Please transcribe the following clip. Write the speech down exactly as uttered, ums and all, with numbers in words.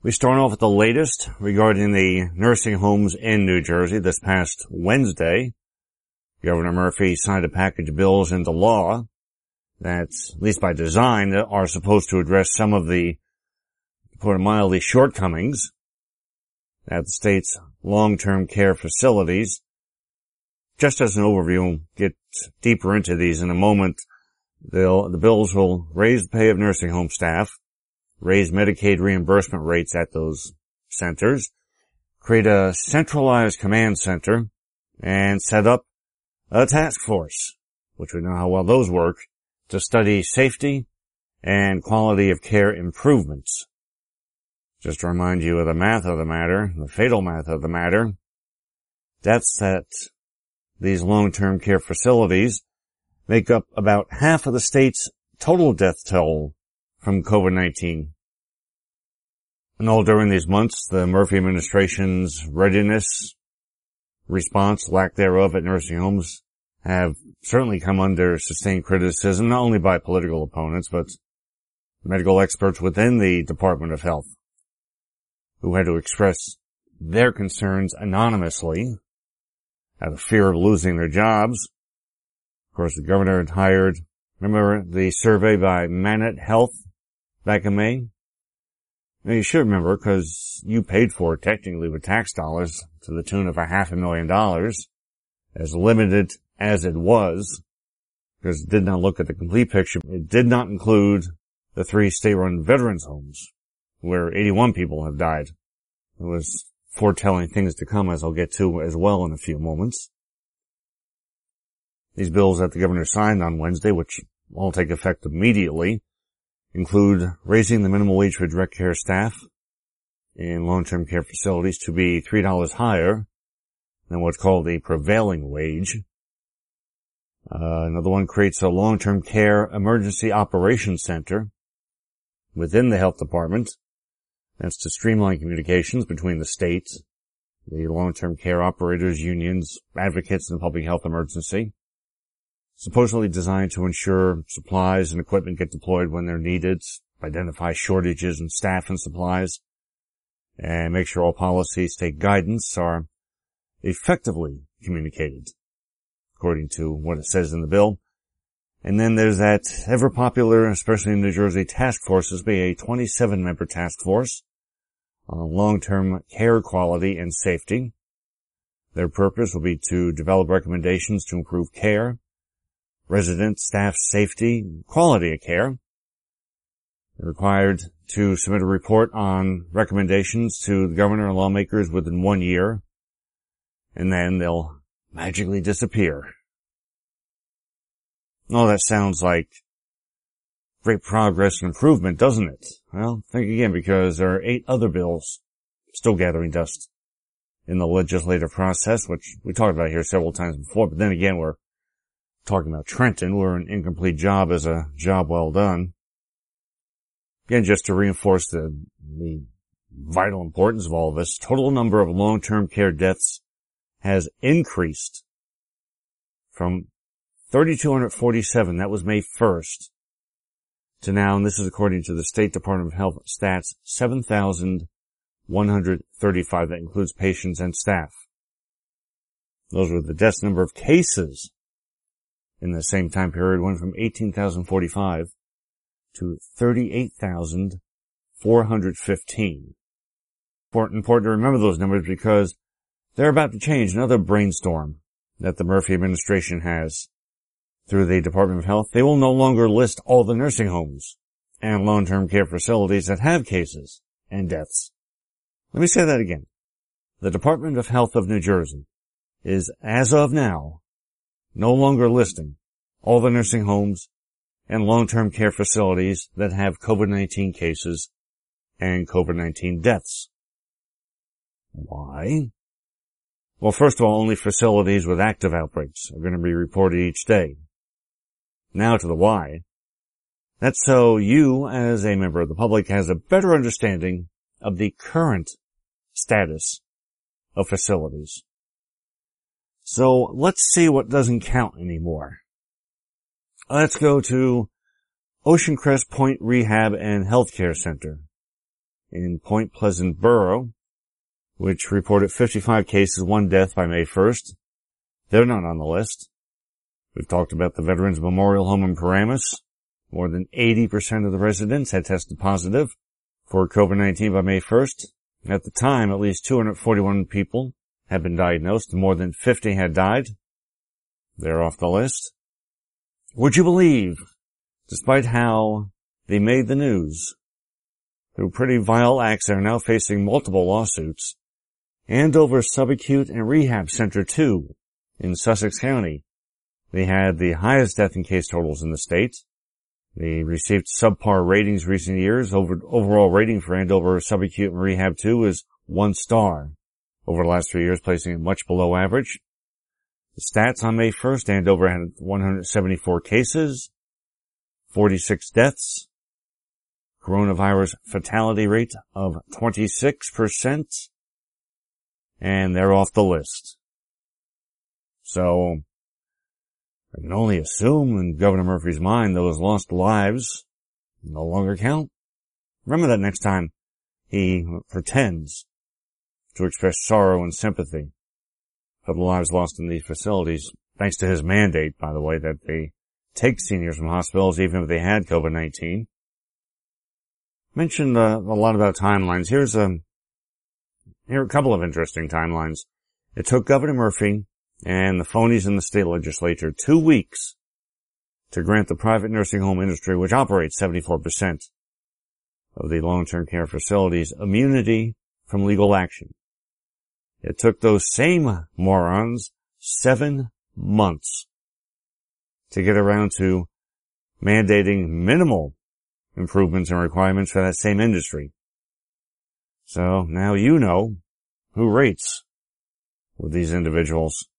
We start off with the latest regarding the nursing homes in New Jersey. This past Wednesday, Governor Murphy signed a package of bills into law that, at least by design, are supposed to address some of the, to put it mildly, shortcomings at the state's long-term care facilities. Just as an overview, we'll get deeper into these in a moment. They'll, the bills will raise the pay of nursing home staff, raise Medicaid reimbursement rates at those centers, create a centralized command center, and set up a task force, which we know how well those work, to study safety and quality of care improvements. Just to remind you of the math of the matter, the fatal math of the matter, deaths at these long-term care facilities make up about half of the state's total death toll from COVID nineteen. And all during these months, the Murphy administration's readiness, response, lack thereof at nursing homes have certainly come under sustained criticism, not only by political opponents, but medical experts within the Department of Health, who had to express their concerns anonymously out of fear of losing their jobs. Of course, the governor had hired, remember the survey by Manet Health back in May? Now, you should remember, because you paid for it technically with tax dollars to the tune of a half a million dollars, as limited as it was, because it did not look at the complete picture. It did not include the three state-run veterans homes, where eighty-one people have died. It was foretelling things to come, as I'll get to as well in a few moments. These bills that the governor signed on Wednesday, which all take effect immediately, include raising the minimum wage for direct care staff in long-term care facilities to be three dollars higher than what's called the prevailing wage. Uh, another one creates a long-term care emergency operations center within the health department. That's to streamline communications between the state, the long-term care operators, unions, advocates in the public health emergency. Supposedly designed to ensure supplies and equipment get deployed when they're needed, identify shortages in staff and supplies, and make sure all policies, state guidance are effectively communicated, according to what it says in the bill. And then there's that ever-popular, especially in New Jersey, task force. This will be a twenty-seven member task force on long-term care quality and safety. Their purpose will be to develop recommendations to improve care, resident staff safety, quality of care. They're required to submit a report on recommendations to the governor and lawmakers within one year, and then they'll magically disappear. Oh, that sounds like great progress and improvement, doesn't it? Well, think again, because there are eight other bills still gathering dust in the legislative process, which we talked about here several times before, but then again, we're talking about Trenton, where an incomplete job is a job well done. Again, just to reinforce the, the vital importance of all of this, total number of long-term care deaths has increased from three thousand two hundred forty-seven, that was May first, to now, and this is according to the State Department of Health stats, seven thousand one hundred thirty-five. That includes patients and staff. Those were the deaths. Number of cases in the same time period went from eighteen thousand forty-five to thirty-eight thousand four hundred fifteen. Important, important to remember those numbers because they're about to change. Another brainstorm that the Murphy administration has through the Department of Health. They will no longer list all the nursing homes and long-term care facilities that have cases and deaths. Let me say that again. The Department of Health of New Jersey is, as of now, no longer listing all the nursing homes and long-term care facilities that have COVID nineteen cases and COVID nineteen deaths. Why? Well, first of all, only facilities with active outbreaks are going to be reported each day. Now to the why. That's so you, as a member of the public, has a better understanding of the current status of facilities. So let's see what doesn't count anymore. Let's go to Ocean Crest Point Rehab and Healthcare Center in Point Pleasant Borough, which reported fifty-five cases, one death by May first. They're not on the list. We've talked about the Veterans Memorial Home in Paramus. More than eighty percent of the residents had tested positive for COVID nineteen by May first. At the time, at least two hundred forty-one people had been diagnosed. More than fifty had died. They're off the list. Would you believe, despite how they made the news, through pretty vile acts, they're now facing multiple lawsuits. Andover Subacute and Rehab Center two in Sussex County. They had the highest death and case totals in the state. They received subpar ratings recent years. Over, overall rating for Andover Subacute and Rehab two is one star over the last three years, placing it much below average. The stats on May first, Andover had one hundred seventy-four cases, forty-six deaths, coronavirus fatality rate of twenty-six percent, and they're off the list. So, I can only assume in Governor Murphy's mind those lost lives no longer count. Remember that next time he pretends to express sorrow and sympathy for the lives lost in these facilities, thanks to his mandate, by the way, that they take seniors from hospitals even if they had COVID nineteen. Mentioned uh, a lot about timelines. Here's a, here are a couple of interesting timelines. It took Governor Murphy and the phonies in the state legislature two weeks to grant the private nursing home industry, which operates seventy-four percent of the long-term care facilities, immunity from legal action. It took those same morons seven months to get around to mandating minimal improvements and requirements for that same industry. So now you know who rates with these individuals.